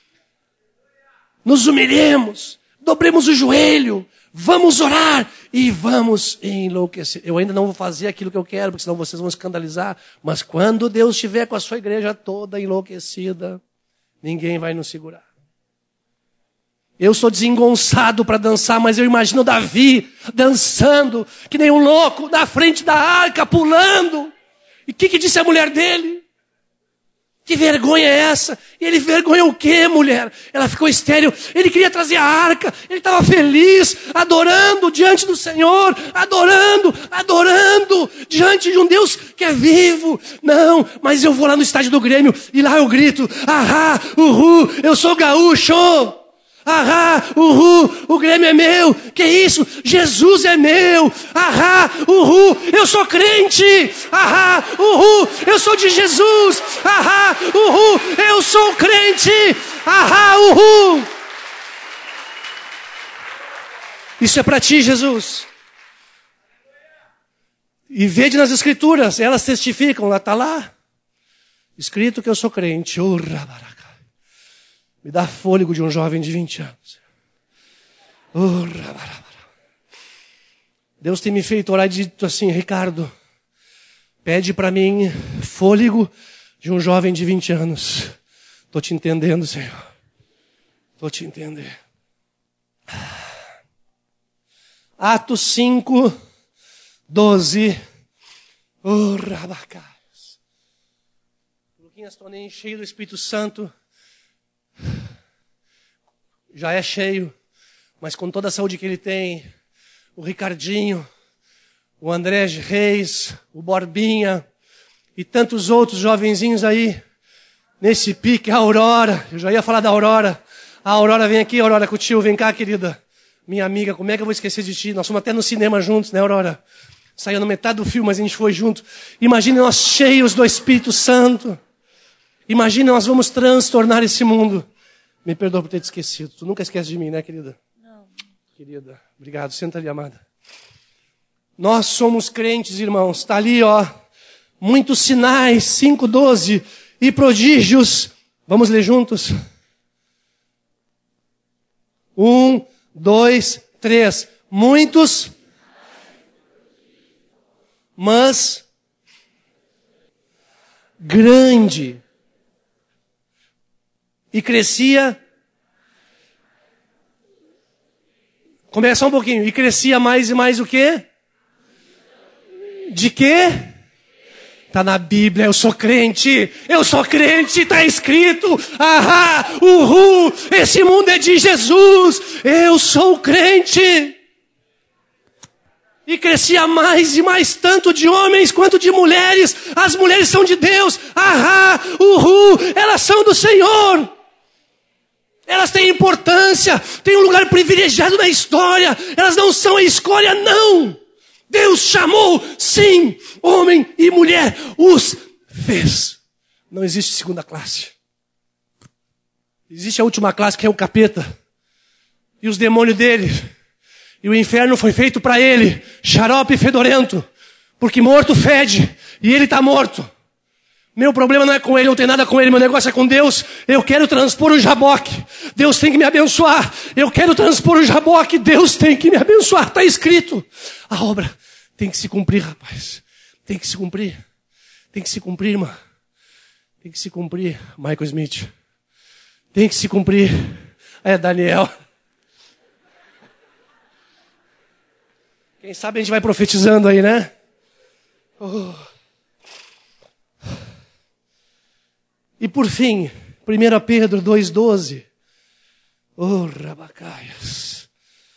Nos humilhemos, dobremos o joelho, vamos orar e vamos enlouquecer. Eu ainda não vou fazer aquilo que eu quero, porque senão vocês vão escandalizar. Mas quando Deus estiver com a sua igreja toda enlouquecida, ninguém vai nos segurar. Eu sou desengonçado para dançar, mas eu imagino Davi dançando, que nem um louco, na frente da arca, pulando. E o que, que disse a mulher dele? Que vergonha é essa? E ele vergonha o quê, mulher? Ela ficou estéril. Ele queria trazer a arca. Ele estava feliz, adorando diante do Senhor. Adorando, adorando diante de um Deus que é vivo. Não, mas eu vou lá no estádio do Grêmio e lá eu grito, ahá, uhul, eu sou gaúcho. Ahá, uhul, o Grêmio é meu. Que isso? Jesus é meu. Ahá, uhul, eu sou crente. Ahá, uhul, eu sou de Jesus. Ahá, uhul, eu sou crente. Ahá, uhul. Isso é para ti, Jesus. E vede nas Escrituras, elas testificam, lá está lá, escrito que eu sou crente. Oh, rabará. Me dá fôlego de um jovem de vinte anos. Oh, Deus tem me feito orar e dito assim, Ricardo, pede para mim fôlego de um jovem de vinte anos. Estou te entendendo, Senhor. Estou te entendendo. Atos cinco, doze. Oh, rabacaias. Luquinhas Tonem, cheio do Espírito Santo. Já é cheio, mas com toda a saúde que ele tem. O Ricardinho, o André Reis, o Borbinha e tantos outros jovenzinhos aí. Nesse pique, a Aurora. Eu já ia falar da Aurora. A Aurora, vem aqui, Aurora, com o tio. Vem cá, querida. Minha amiga, como é que eu vou esquecer de ti? Nós fomos até no cinema juntos, né, Aurora? Saiu na metade do filme, mas a gente foi junto. Imagine nós cheios do Espírito Santo. Imagine nós vamos transtornar esse mundo. Me perdoa por ter te esquecido. Tu nunca esquece de mim, né, querida? Não. Querida, obrigado. Senta ali, amada. Nós somos crentes, irmãos. Está ali, ó. Muitos sinais, cinco, doze. E prodígios. Vamos ler juntos? Um, dois, três. Muitos... mas grande. E crescia. Começa um pouquinho. E crescia mais e mais o quê? De quê? Está na Bíblia, eu sou crente. Eu sou crente, está escrito. Ahá, uhul, esse mundo é de Jesus. Eu sou crente. E crescia mais e mais, tanto de homens quanto de mulheres. As mulheres são de Deus. Ahá, uhul, elas são do Senhor. Elas têm importância, têm um lugar privilegiado na história. Elas não são a escolha, não. Deus chamou, sim, homem e mulher, os fez. Não existe segunda classe. Existe a última classe, que é o capeta. E os demônios dele. E o inferno foi feito para ele, xarope fedorento, porque morto fede, e ele está morto. Meu problema não é com ele, não tem nada com ele, meu negócio é com Deus. Eu quero transpor o jaboque, Deus tem que me abençoar. Eu quero transpor o jaboque, Deus tem que me abençoar. Está escrito. A obra tem que se cumprir, rapaz. Tem que se cumprir. Tem que se cumprir, irmã. Tem que se cumprir, Michael Smith. Tem que se cumprir. É, Daniel. Quem sabe a gente vai profetizando aí, né? Oh. E por fim, primeira Pedro dois, doze. Oh, rabacaias.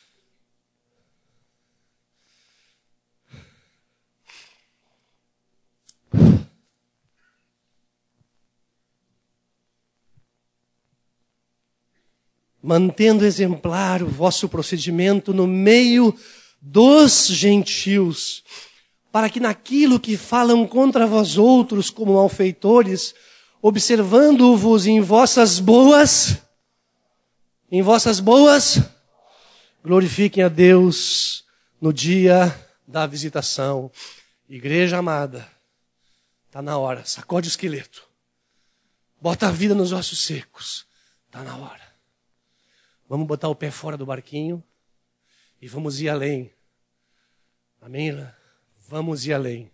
Mantendo exemplar o vosso procedimento no meio dos gentios, para que naquilo que falam contra vós outros como malfeitores, observando-vos em vossas boas, em vossas boas, glorifiquem a Deus no dia da visitação. Igreja amada, está na hora, sacode o esqueleto, bota a vida nos ossos secos, está na hora. Vamos botar o pé fora do barquinho e vamos ir além. Amém? Vamos ir além.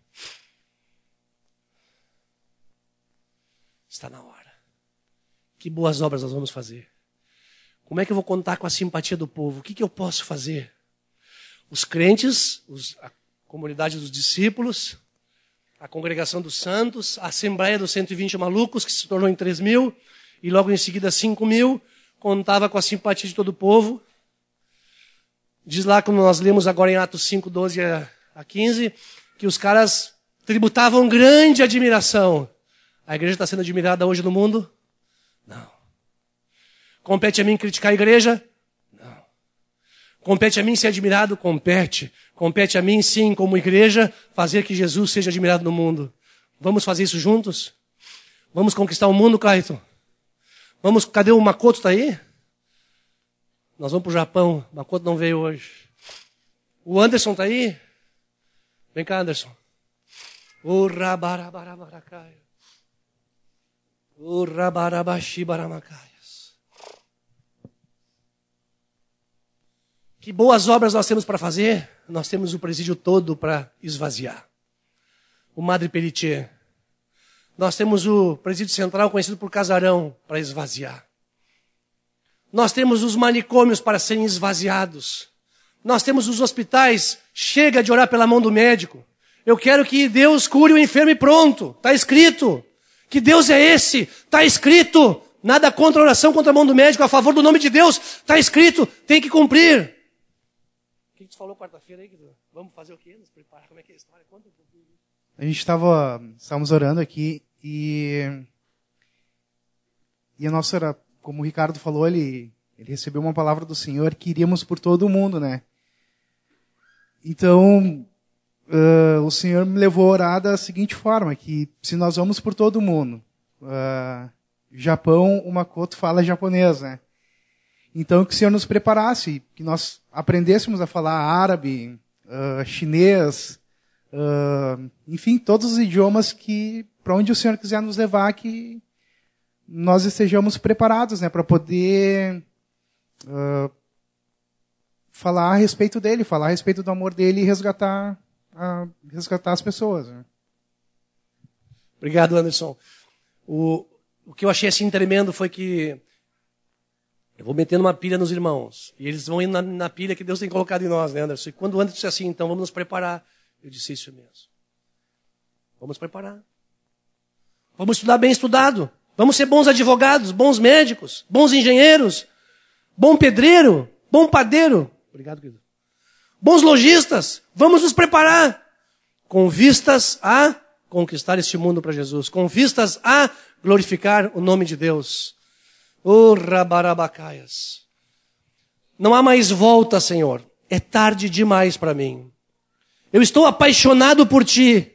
Está na hora. Que boas obras nós vamos fazer? Como é que eu vou contar com a simpatia do povo? O que, que eu posso fazer? Os crentes, os, a comunidade dos discípulos, a congregação dos santos, a assembleia dos cento e vinte malucos, que se tornou em três mil, e logo em seguida cinco mil, contava com a simpatia de todo o povo. Diz lá, como nós lemos agora em Atos cinco, doze a quinze, que os caras tributavam grande admiração. A igreja está sendo admirada hoje no mundo? Não. Compete a mim criticar a igreja? Não. Compete a mim ser admirado? Compete. Compete a mim, sim, como igreja, fazer que Jesus seja admirado no mundo. Vamos fazer isso juntos? Vamos conquistar o mundo, Clayton? Vamos, cadê o Makoto, está aí? Nós vamos para o Japão. O Makoto não veio hoje. O Anderson está aí? Vem cá, Anderson. O rabarabarabaracai. O rabarabaxibaramacaias. Que boas obras nós temos para fazer? Nós temos o presídio todo para esvaziar. O Madre Pelletier. Nós temos o presídio central conhecido por casarão para esvaziar. Nós temos os manicômios para serem esvaziados. Nós temos os hospitais, chega de orar pela mão do médico. Eu quero que Deus cure o enfermo e pronto. Está escrito. Que Deus é esse? Está escrito. Nada contra a oração, contra a mão do médico, a favor do nome de Deus. Está escrito. Tem que cumprir. O que tu falou quarta-feira aí? Vamos fazer o quê? Nos preparar? Como é que é a história? Conta um pouquinho. A gente estava, estávamos orando aqui e, e a nossa oração, como o Ricardo falou, ele, ele recebeu uma palavra do Senhor que iríamos por todo o mundo, né? Então, uh, o Senhor me levou a orar da seguinte forma, que se nós vamos por todo o mundo, uh, Japão, o Makoto fala japonês, né? Então, que o Senhor nos preparasse, que nós aprendêssemos a falar árabe, uh, chinês, uh, enfim, todos os idiomas que, para onde o Senhor quiser nos levar, que nós estejamos preparados, né, para poder uh, falar a respeito dele, falar a respeito do amor dele e resgatar, uh, resgatar as pessoas. Né? Obrigado, Anderson. O, o que eu achei assim tremendo foi que eu vou metendo uma pilha nos irmãos. E eles vão indo na, na pilha que Deus tem colocado em nós, né, Anderson? E quando o Anderson disse assim, então vamos nos preparar. Eu disse isso mesmo. Vamos preparar. Vamos estudar bem estudado. Vamos ser bons advogados, bons médicos, bons engenheiros, bom pedreiro, bom padeiro. Obrigado, querido. Bons lojistas. Vamos nos preparar. Com vistas a conquistar este mundo para Jesus. Com vistas a glorificar o nome de Deus. Oh, rabarabacaias. Não há mais volta, Senhor. É tarde demais para mim. Eu estou apaixonado por Ti.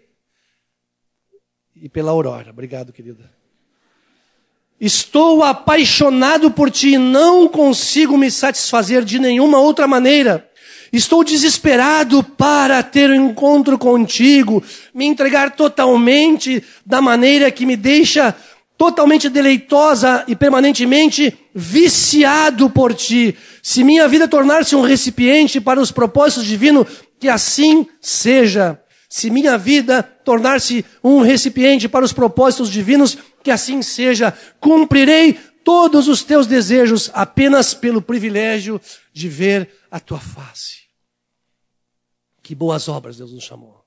E pela Aurora. Obrigado, querida. Estou apaixonado por Ti e não consigo me satisfazer de nenhuma outra maneira. Estou desesperado para ter um encontro contigo, me entregar totalmente da maneira que me deixa totalmente deleitosa e permanentemente viciado por Ti. Se minha vida tornar-se um recipiente para os propósitos divinos, que assim seja. Se minha vida tornar-se um recipiente para os propósitos divinos, que assim seja. Cumprirei todos os teus desejos apenas pelo privilégio de ver a tua face. Que boas obras Deus nos chamou.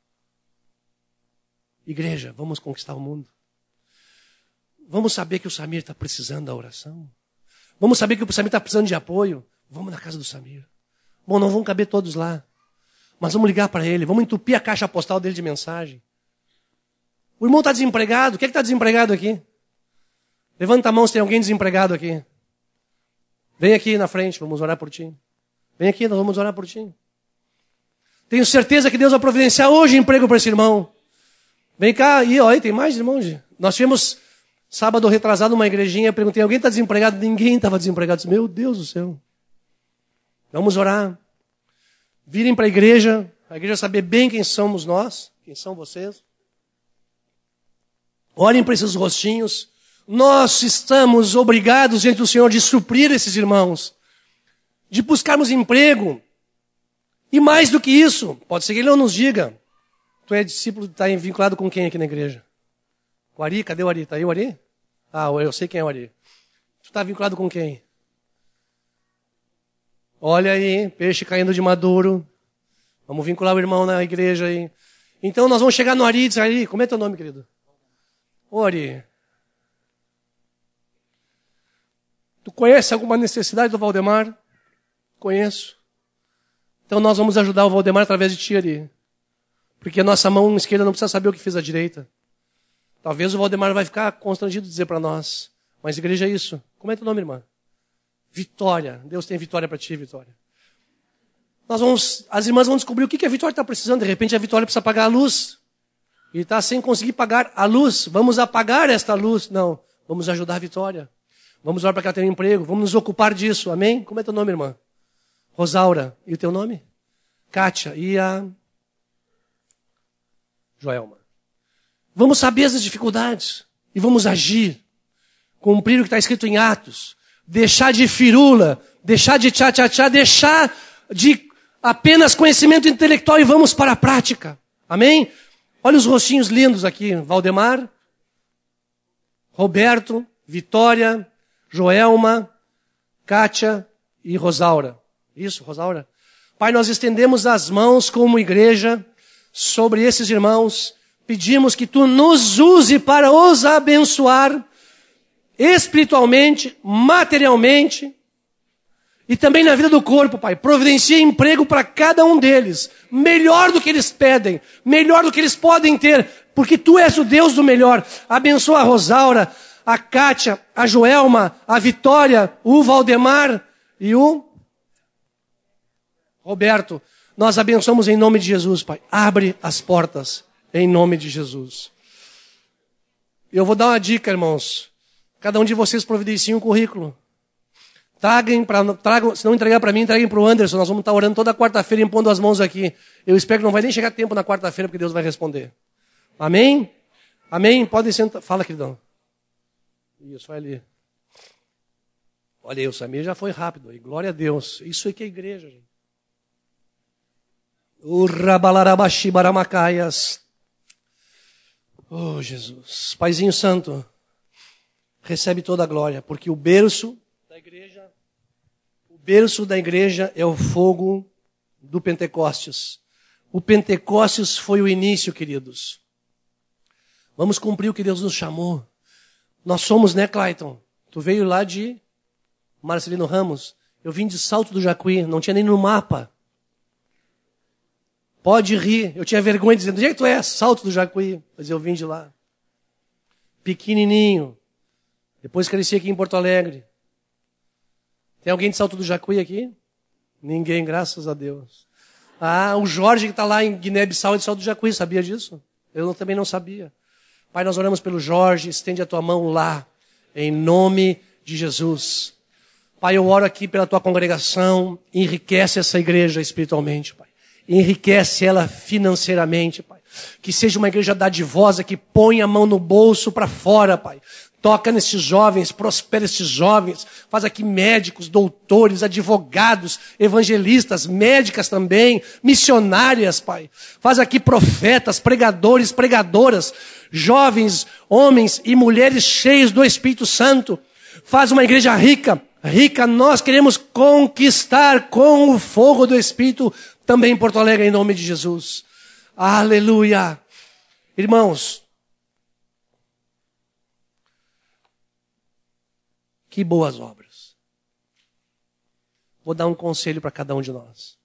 Igreja, vamos conquistar o mundo. Vamos saber que o Samir está precisando da oração. Vamos saber que o Samir está precisando de apoio. Vamos na casa do Samir. Bom, não vão caber todos lá. Mas vamos ligar para ele. Vamos entupir a caixa postal dele de mensagem. O irmão está desempregado. Quem é que está desempregado aqui? Levanta a mão se tem alguém desempregado aqui. Vem aqui na frente, vamos orar por ti. Vem aqui, nós vamos orar por ti. Tenho certeza que Deus vai providenciar hoje emprego para esse irmão. Vem cá, e olha, tem mais irmãos. Nós tivemos sábado retrasado uma igrejinha, eu perguntei, alguém está desempregado? Ninguém estava desempregado. Eu disse, meu Deus do céu. Vamos orar. Virem para a igreja, a igreja saber bem quem somos nós, quem são vocês. Olhem para esses rostinhos. Nós estamos obrigados diante do Senhor de suprir esses irmãos, de buscarmos emprego. E mais do que isso, pode ser que ele não nos diga. Tu é discípulo, está vinculado com quem aqui na igreja? O Ari, cadê o Ari? Está aí o Ari? Ah, eu sei quem é o Ari. Tu está vinculado com quem? Olha aí, peixe caindo de maduro. Vamos vincular o irmão na igreja aí. Então nós vamos chegar no Ari e dizer, Ari, como é teu nome, querido? Ô Ari, tu conhece alguma necessidade do Valdemar? Conheço. Então nós vamos ajudar o Valdemar através de ti, Ari. Porque a nossa mão esquerda não precisa saber o que fez a direita. Talvez o Valdemar vai ficar constrangido de dizer para nós. Mas igreja é isso. Como é teu nome, irmã? Vitória. Deus tem vitória para ti, Vitória. Nós vamos, as irmãs vão descobrir o que a Vitória está precisando. De repente a Vitória precisa pagar a luz. E está sem conseguir pagar a luz. Vamos apagar esta luz. Não. Vamos ajudar a Vitória. Vamos orar para que ela tenha um emprego. Vamos nos ocupar disso. Amém? Como é teu nome, irmã? Rosaura. E o teu nome? Kátia. E a Joelma. Vamos saber as dificuldades. E vamos agir. Cumprir o que está escrito em Atos. Deixar de firula. Deixar de tchá-tchá-tchá. Deixar de apenas conhecimento intelectual e vamos para a prática. Amém? Olha os rostinhos lindos aqui. Valdemar, Roberto, Vitória, Joelma, Kátia e Rosaura. Isso, Rosaura? Pai, nós estendemos as mãos como igreja sobre esses irmãos. Pedimos que Tu nos use para os abençoar espiritualmente, materialmente e também na vida do corpo, Pai. Providencia emprego para cada um deles, melhor do que eles pedem, melhor do que eles podem ter, porque Tu és o Deus do melhor. Abençoa a Rosaura, a Kátia, a Joelma, a Vitória, o Valdemar e o Roberto. Nós abençoamos em nome de Jesus, Pai. Abre as portas em nome de Jesus. Eu vou dar uma dica, irmãos. Cada um de vocês providencie um currículo. Tragam, pra, tragam, se não entregar para mim, entreguem para o Anderson. Nós vamos estar orando toda quarta-feira, impondo as mãos aqui. Eu espero que não vai nem chegar tempo na quarta-feira, porque Deus vai responder. Amém? Amém? Podem sentar. Fala, queridão. Isso, vai ali. Olha aí, o Samir já foi rápido. E glória a Deus. Isso aqui é igreja, gente. O rabalarabaxi baramacaias. Oh, Jesus. Paizinho Santo, recebe toda a glória, porque o berço da igreja, o berço da igreja é o fogo do Pentecostes. O Pentecostes foi o início, queridos. Vamos cumprir o que Deus nos chamou. Nós somos, né, Clayton? Tu veio lá de Marcelino Ramos. Eu vim de Salto do Jacuí, não tinha nem no mapa. Pode rir. Eu tinha vergonha dizendo, onde é que tu é? Salto do Jacuí. Mas eu vim de lá. Pequenininho. Depois cresci aqui em Porto Alegre. Tem alguém de Salto do Jacuí aqui? Ninguém, graças a Deus. Ah, o Jorge que está lá em Guiné-Bissau é de Salto do Jacuí, sabia disso? Eu também não sabia. Pai, nós oramos pelo Jorge, estende a tua mão lá, em nome de Jesus. Pai, eu oro aqui pela tua congregação, enriquece essa igreja espiritualmente, Pai. Enriquece ela financeiramente, Pai. Que seja uma igreja dadivosa, que põe a mão no bolso para fora, Pai. Toca nestes jovens, prospera estes jovens. Faz aqui médicos, doutores, advogados, evangelistas, médicas também, missionárias, Pai. Faz aqui profetas, pregadores, pregadoras, jovens, homens e mulheres cheios do Espírito Santo. Faz uma igreja rica, rica. Nós queremos conquistar com o fogo do Espírito também em Porto Alegre, em nome de Jesus. Aleluia. Irmãos, que boas obras. Vou dar um conselho para cada um de nós.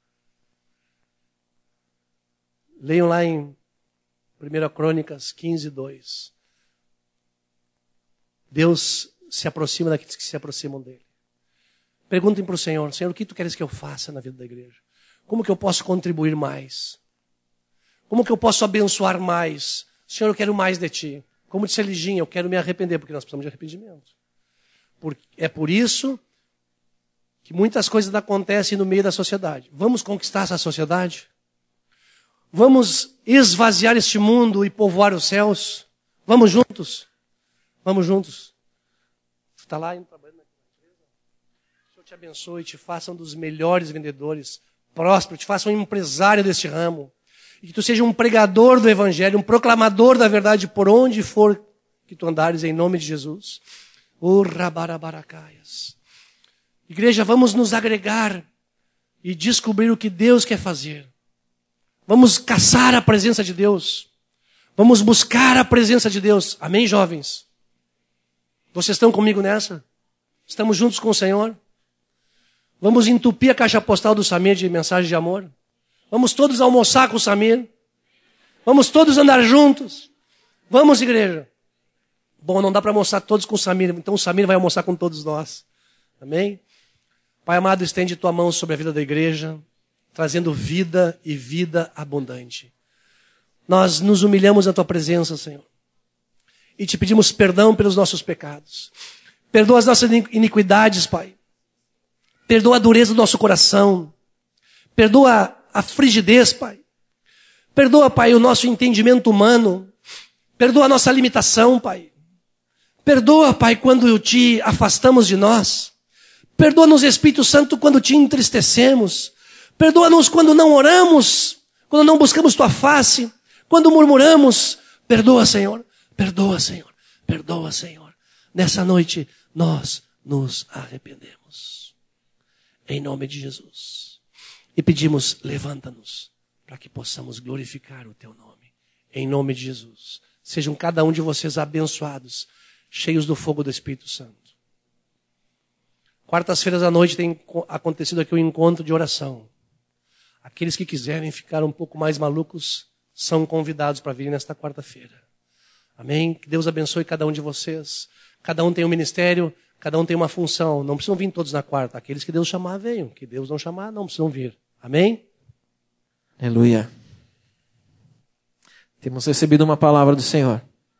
Leiam lá em primeira Crônicas quinze, dois. Deus se aproxima daqueles que se aproximam dele. Perguntem para o Senhor, Senhor, o que tu queres que eu faça na vida da igreja? Como que eu posso contribuir mais? Como que eu posso abençoar mais? Senhor, eu quero mais de ti. Como disse a Liginha, eu quero me arrepender, porque nós precisamos de arrependimento. É por isso que muitas coisas acontecem no meio da sociedade. Vamos conquistar essa sociedade? Vamos esvaziar este mundo e povoar os céus? Vamos juntos? Vamos juntos. Você está lá indo trabalhando na empresa? O Senhor te abençoe e te faça um dos melhores vendedores, próspero, te faça um empresário deste ramo. E que tu seja um pregador do Evangelho, um proclamador da verdade por onde for que tu andares, em nome de Jesus. Urrabarabaracaias. Igreja, vamos nos agregar e descobrir o que Deus quer fazer. Vamos caçar a presença de Deus. Vamos buscar a presença de Deus. Amém, jovens? Vocês estão comigo nessa? Estamos juntos com o Senhor? Vamos entupir a caixa postal do Samir de mensagem de amor? Vamos todos almoçar com o Samir? Vamos todos andar juntos? Vamos, igreja? Bom, não dá para almoçar todos com o Samir, então o Samir vai almoçar com todos nós. Amém? Pai amado, estende tua mão sobre a vida da igreja, trazendo vida e vida abundante. Nós nos humilhamos na tua presença, Senhor. E te pedimos perdão pelos nossos pecados. Perdoa as nossas iniquidades, Pai. Perdoa a dureza do nosso coração. Perdoa a frigidez, Pai. Perdoa, Pai, o nosso entendimento humano. Perdoa a nossa limitação, Pai. Perdoa, Pai, quando te afastamos de nós. Perdoa-nos, Espírito Santo, quando te entristecemos. Perdoa-nos quando não oramos, quando não buscamos tua face, quando murmuramos. Perdoa, Senhor. Perdoa, Senhor. perdoa, Senhor. Nessa noite, nós nos arrependemos. Em nome de Jesus. E pedimos, levanta-nos, para que possamos glorificar o teu nome. Em nome de Jesus. Sejam cada um de vocês abençoados, cheios do fogo do Espírito Santo. Quartas-feiras à noite tem acontecido aqui um encontro de oração. Aqueles que quiserem ficar um pouco mais malucos são convidados para virem nesta quarta-feira. Amém? Que Deus abençoe cada um de vocês. Cada um tem um ministério, cada um tem uma função. Não precisam vir todos na quarta. Aqueles que Deus chamar, venham. Que Deus não chamar, não precisam vir. Amém? Aleluia. Temos recebido uma palavra do Senhor.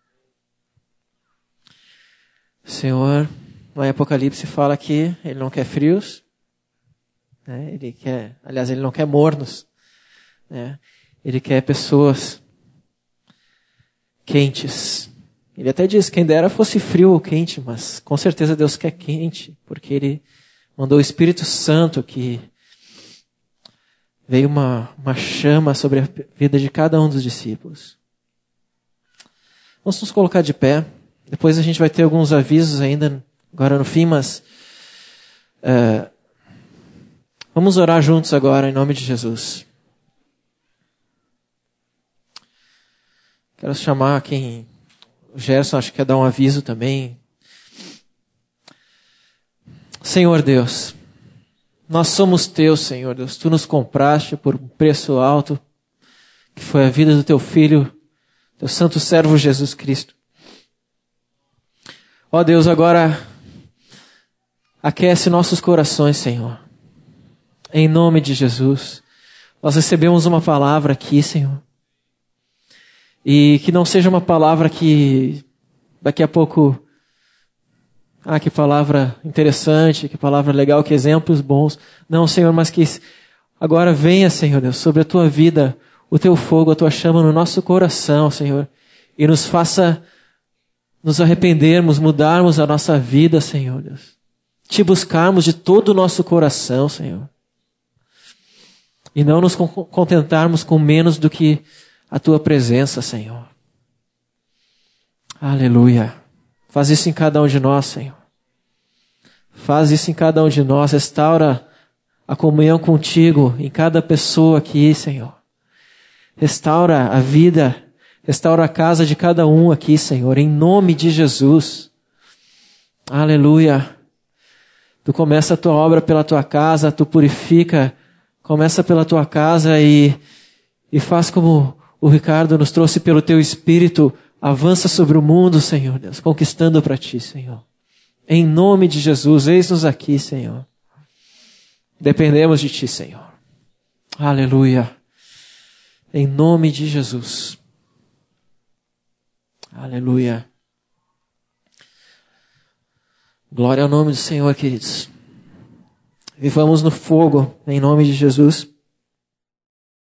O Senhor, no Apocalipse, fala que Ele não quer frios. Né? Ele quer, aliás, Ele não quer mornos. Né? Ele quer pessoas quentes. Ele até diz, quem dera fosse frio ou quente, mas com certeza Deus quer quente, porque Ele mandou o Espírito Santo que veio uma, uma chama sobre a vida de cada um dos discípulos. Vamos nos colocar de pé. Depois a gente vai ter alguns avisos ainda, agora no fim, mas uh, vamos orar juntos agora, em nome de Jesus. Quero chamar quem... O Gerson acho que quer dar um aviso também. Senhor Deus, nós somos teus, Senhor Deus. Tu nos compraste por um preço alto, que foi a vida do teu Filho, teu santo servo Jesus Cristo. Ó Deus, agora aquece nossos corações, Senhor. Em nome de Jesus. Nós recebemos uma palavra aqui, Senhor. E que não seja uma palavra que daqui a pouco, ah, que palavra interessante, que palavra legal, que exemplos bons. Não, Senhor, mas que agora venha, Senhor Deus, sobre a tua vida, o teu fogo, a tua chama no nosso coração, Senhor. E nos faça nos arrependermos, mudarmos a nossa vida, Senhor Deus. Te buscarmos de todo o nosso coração, Senhor. E não nos contentarmos com menos do que a tua presença, Senhor. Aleluia. Faz isso em cada um de nós, Senhor. Faz isso em cada um de nós. Restaura a comunhão contigo em cada pessoa aqui, Senhor. Restaura a vida. Restaura a casa de cada um aqui, Senhor. Em nome de Jesus. Aleluia. Tu começa a tua obra pela tua casa. Tu purifica. Começa pela tua casa e, e faz como o Ricardo nos trouxe pelo teu Espírito. Avança sobre o mundo, Senhor Deus, conquistando para ti, Senhor. Em nome de Jesus, eis-nos aqui, Senhor. Dependemos de ti, Senhor. Aleluia. Em nome de Jesus. Aleluia. Glória ao nome do Senhor, queridos. Vivamos no fogo, em nome de Jesus.